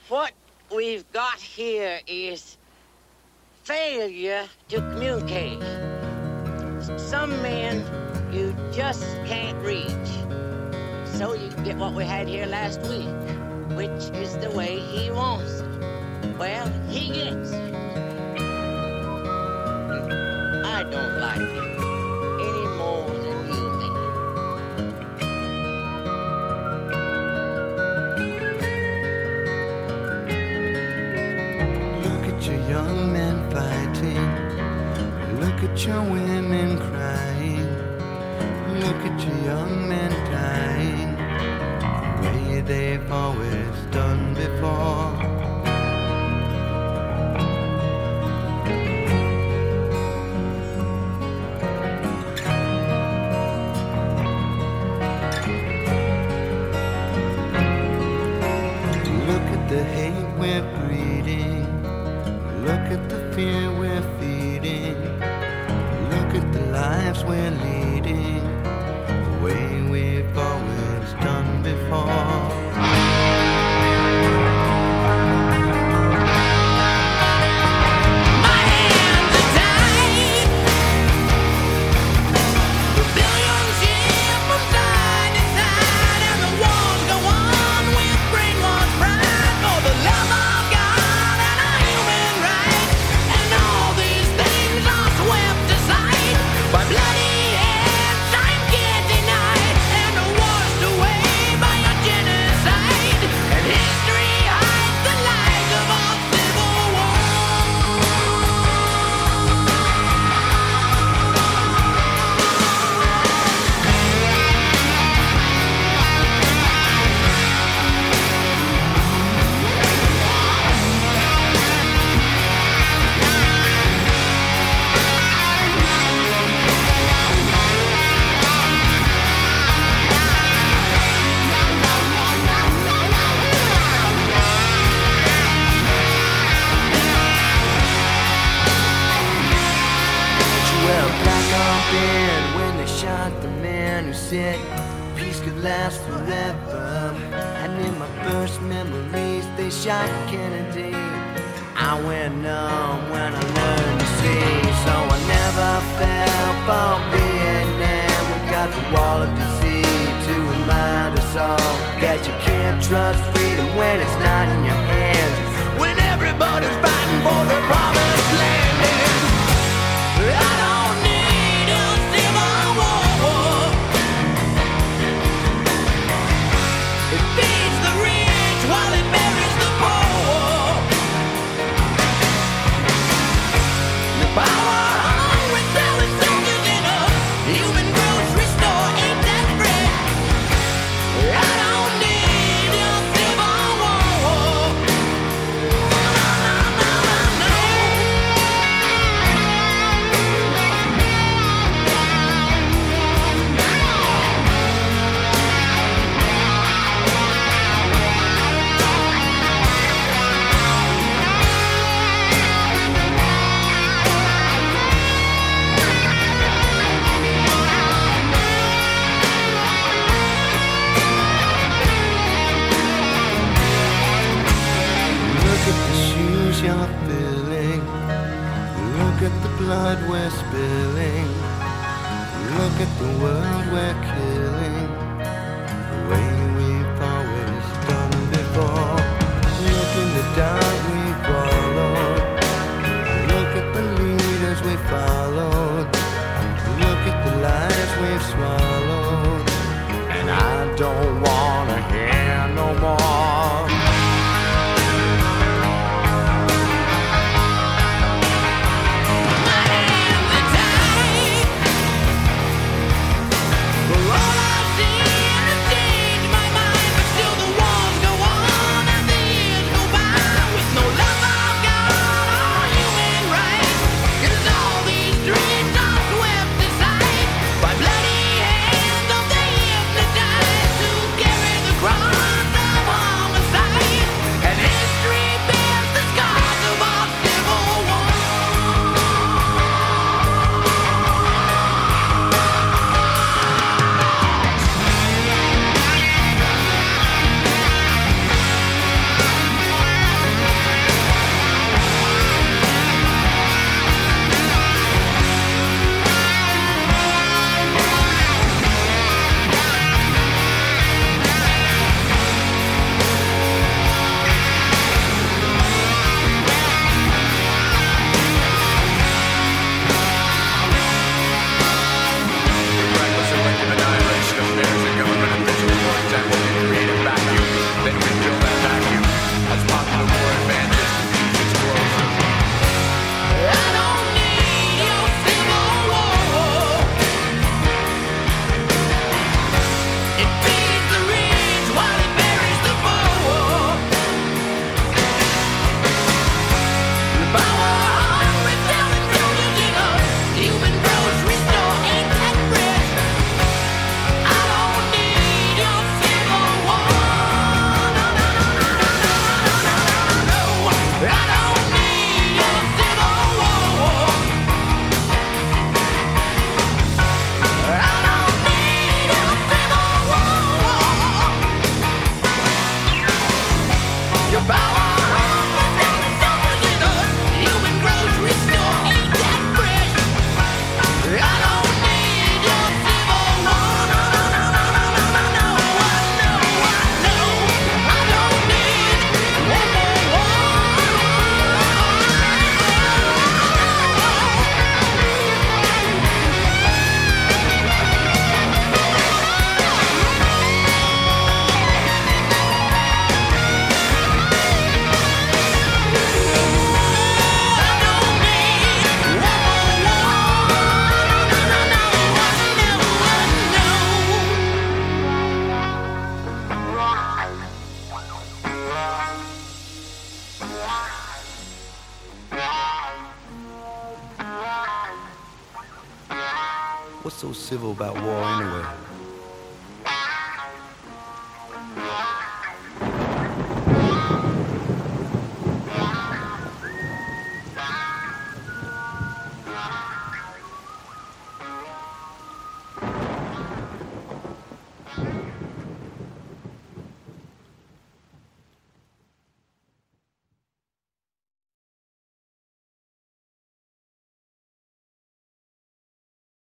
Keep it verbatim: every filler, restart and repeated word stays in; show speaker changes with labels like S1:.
S1: What we've got here is failure to communicate. Some men you just can't reach. So you get what we had here last week, which is the way he wants it. Well, he gets it. I don't like it any more than you may.
S2: Look at your young men fighting. Look at your women crying. Look at your young men dying the way they've always done before. Look at the hate we're breeding. Look at the fear we're feeding. Look at the lives we're leading, the way we've always done before. When they shot the man who said peace could last forever, and in my first memories they shot Kennedy. I went numb when I learned to see, so I never fell for Vietnam. We got the wall of disease to remind us all that you can't trust freedom when it's not in your hands, when everybody's fighting for the promised land. And I don't need a civil war. It feeds the rich while it buries the poor. The power hungry selling soldiers in a human grocery store ain't that free. I don't need a civil war. No, no, no, no, no. Look at the shoes you're filling. Look at the blood we're spilling. Look at the world we're killing, the way we've always done before. Look in the dark we followed. Look at the leaders we followed. Look at the lies we've swallowed. And I don't wanna hear no more. My hands are tied.
S3: What's so civil about war anyway?